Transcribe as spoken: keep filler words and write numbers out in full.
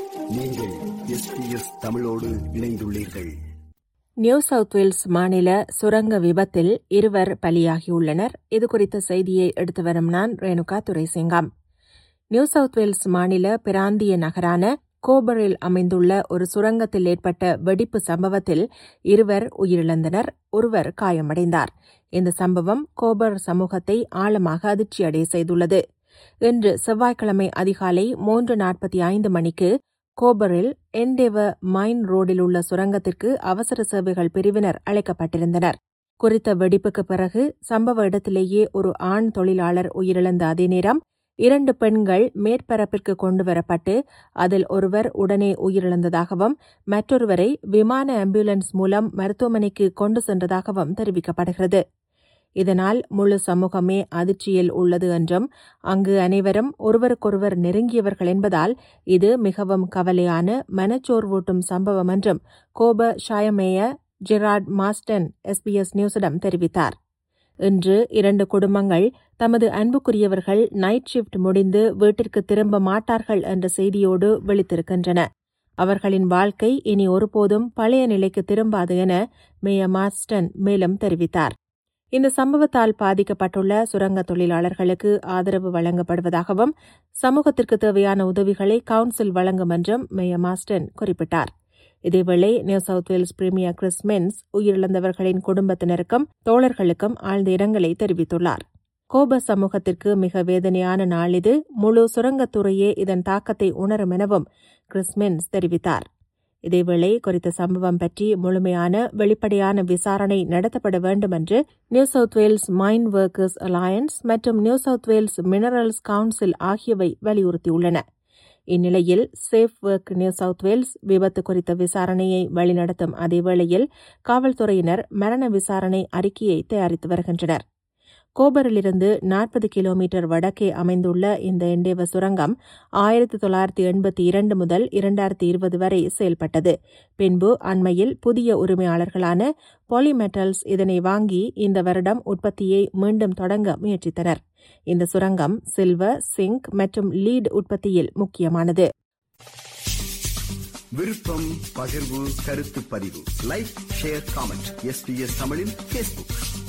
நீங்கள் S B S தமிழோடு இணைந்துள்ளீர்கள். நியூ சவுத் வேல்ஸ் மாநில சுரங்க விபத்தில் இருவர் பலியாகியுள்ளனர். இதுகுறித்த செய்தியை எடுத்து வரும் நான் Renuka Duraisingam. New South Wales மாநில பிராந்திய நகரான கோபரில் அமைந்துள்ள ஒரு சுரங்கத்தில் ஏற்பட்ட வெடிப்பு சம்பவத்தில் இருவர் உயிரிழந்தனர், ஒருவர் காயமடைந்தார். இந்த சம்பவம் கோபர் சமூகத்தை ஆழமாக அதிர்ச்சியடைய செய்துள்ளது. இன்று செவ்வாய்க்கிழமை அதிகாலை மூன்று நாற்பத்தி ஐந்து மணிக்கு கோபரில் என்டேவர் மைன் ரோடில் உள்ள சுரங்கத்திற்கு அவசர சேவைகள் பிரிவினர் அழைக்கப்பட்டிருந்தனர். குறித்த வெடிப்புக்கு பிறகு சம்பவ இடத்திலேயே ஒரு ஆண் தொழிலாளர் உயிரிழந்த அதே நேரம் இரண்டு பெண்கள் மேற்பரப்பிற்கு கொண்டுவரப்பட்டு அதில் ஒருவர் உடனே உயிரிழந்ததாகவும் மற்றொருவரை விமான ஆம்புலன்ஸ் மூலம் மருத்துவமனைக்கு கொண்டு சென்றதாகவும் தெரிவிக்கப்படுகிறது. இதனால் முழு சமூகமே அதிர்ச்சியில் உள்ளது என்றும் அங்கு அனைவரும் ஒருவருக்கொருவர் நெருங்கியவர்கள் என்பதால் இது மிகவும் கவலையான மனச்சோர்வூட்டும் சம்பவம் என்றும் கோப ஷாயமேயர் ஜெரார்ட் மாஸ்டன் எஸ்பிஎஸ் நியூஸிடம் தெரிவித்தார். இன்று இரண்டு குடும்பங்கள் தமது அன்புக்குரியவர்கள் நைட் ஷிப்ட் முடிந்து வீட்டிற்கு திரும்ப மாட்டார்கள் என்ற செய்தியோடு விழித்திருக்கின்றன. அவர்களின் வாழ்க்கை இனி ஒருபோதும் பழைய நிலைக்கு திரும்பாது என மேயர் மாஸ்டன் மேலும் தெரிவித்தார். இந்த சம்பவத்தால் பாதிக்கப்பட்டுள்ள சுரங்க தொழிலாளர்களுக்கு ஆதரவு வழங்கப்படுவதாகவும் சமூகத்திற்கு தேவையான உதவிகளை கவுன்சில் வழங்கும் என்றும் மேயர் மாஸ்டன் குறிப்பிட்டார். இதேவேளை New South Wales premier Chris Minns உயிரிழந்தவர்களின் குடும்பத்தினருக்கும் தோழர்களுக்கும் ஆழ்ந்த இரங்கலை தெரிவித்துள்ளார். கோப சமூகத்திற்கு மிக வேதனையான நாள் இது. முழு சுரங்கத்துறையே இதன் தாக்கத்தை உணரும் எனவும் கிறிஸ் மின்ஸ் தெரிவித்தார். இதேவேளை குறித்த சம்பவம் பற்றி முழுமையான வெளிப்படையான விசாரணை நடத்தப்பட வேண்டும் என்று New South Wales Mine Workers Alliance மற்றும் New South Wales Minerals Council ஆகியவை வலியுறுத்தியுள்ளன. இந்நிலையில் Safe Work New South Wales விபத்து குறித்த விசாரணையை வழிநடத்தும் அதேவேளையில் காவல்துறையினர் மரண விசாரணை அறிக்கையை தயாரித்து வருகின்றனர். கோபரிலிருந்து நாற்பது கிலோமீட்டர் வடக்கே அமைந்துள்ள இந்த என்டேவர் சுரங்கம் ஆயிரத்தி தொள்ளாயிரத்தி எண்பத்தி இரண்டு முதல் இரண்டாயிரத்தி இருபது வரை செயல்பட்டது. பின்பு அண்மையில் புதிய உரிமையாளர்களான பாலிமெட்டல்ஸ் இதனை வாங்கி இந்த வருடம் உற்பத்தியை மீண்டும் தொடங்க முயற்சித்தனர். இந்த சுரங்கம் சில்வர், சிங்க் மற்றும் லீட் உற்பத்தியில் முக்கியமானது. விருப்பம், பகிர்வு, கருத்து பதிவு, like, share, comment. S B S தமிழின் பேஸ்புக்.